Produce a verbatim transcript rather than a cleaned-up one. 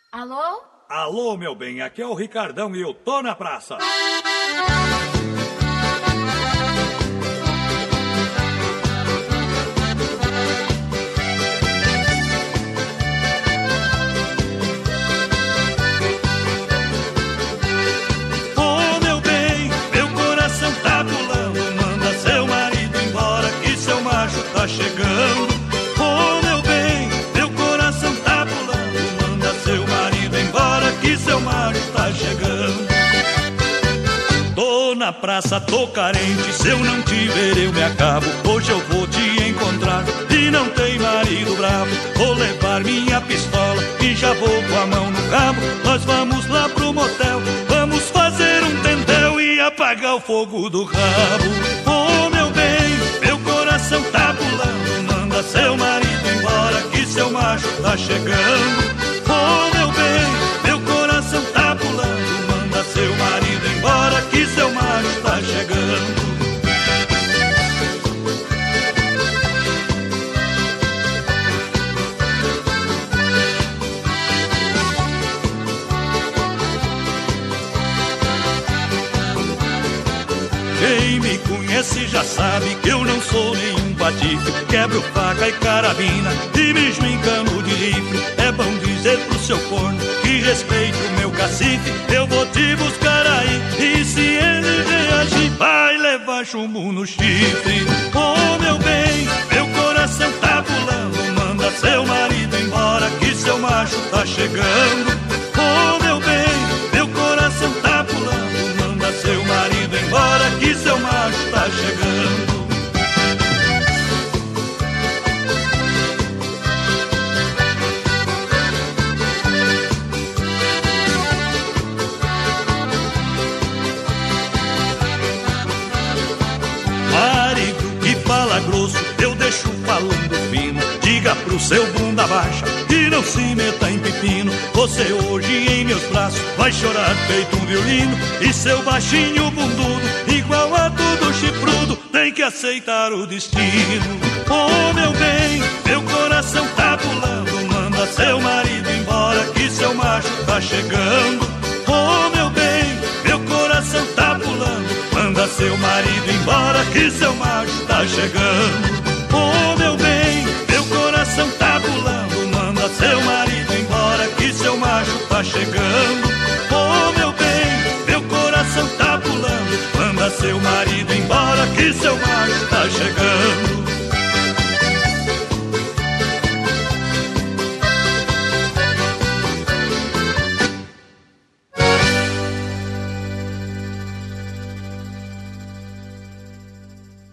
Alô? Alô, meu bem, aqui é o Ricardão e eu tô na praça. Oh, meu bem, meu coração tá pulando, manda seu marido embora que seu macho tá chegando. Oh, meu bem, meu coração tá pulando, manda seu marido embora que seu macho tá chegando. Tô na praça, tô carente, se eu não te ver eu me acabo. Hoje eu vou te encontrar e não tem marido bravo. Vou levar minha pistola e já vou com a mão no cabo. Nós vamos lá pro motel, vamos fazer um tendel e apagar o fogo do rabo. Oh, meu bem, meu coração tá pulando, manda seu marido embora que seu macho tá chegando. Oh, meu bem, meu coração tá pulando, manda seu marido embora que seu macho tá chegando. Quem me conhece já sabe que eu não sou nenhum patife. Quebro faca e carabina e mesmo em cano de rifle. É bom dizer pro seu corno que respeito o meu cacife. Eu vou te buscar aí e se ele reagir vai levar chumbo no chifre. Oh, meu bem, meu coração tá pulando, manda seu marido embora que seu macho tá chegando. Oh, meu bem, meu coração tá pulando, manda seu marido embora que seu macho tá chegando. Marido que fala grosso, eu deixo falando fino. Diga pro seu bunda baixa e não se meta em pepino. Você hoje em meus braços vai chorar feito um violino. E seu baixinho bundudo, igual a todo chifrudo, tem que aceitar o destino. Oh, meu bem, meu coração tá pulando, manda seu marido embora que seu macho tá chegando. Oh, meu bem, meu coração tá pulando, manda seu marido embora que seu macho tá chegando. Oh, meu bem, meu coração tá pulando, manda seu marido embora que seu macho tá chegando. Oh, meu bem, meu coração tá pulando, manda seu marido embora que seu macho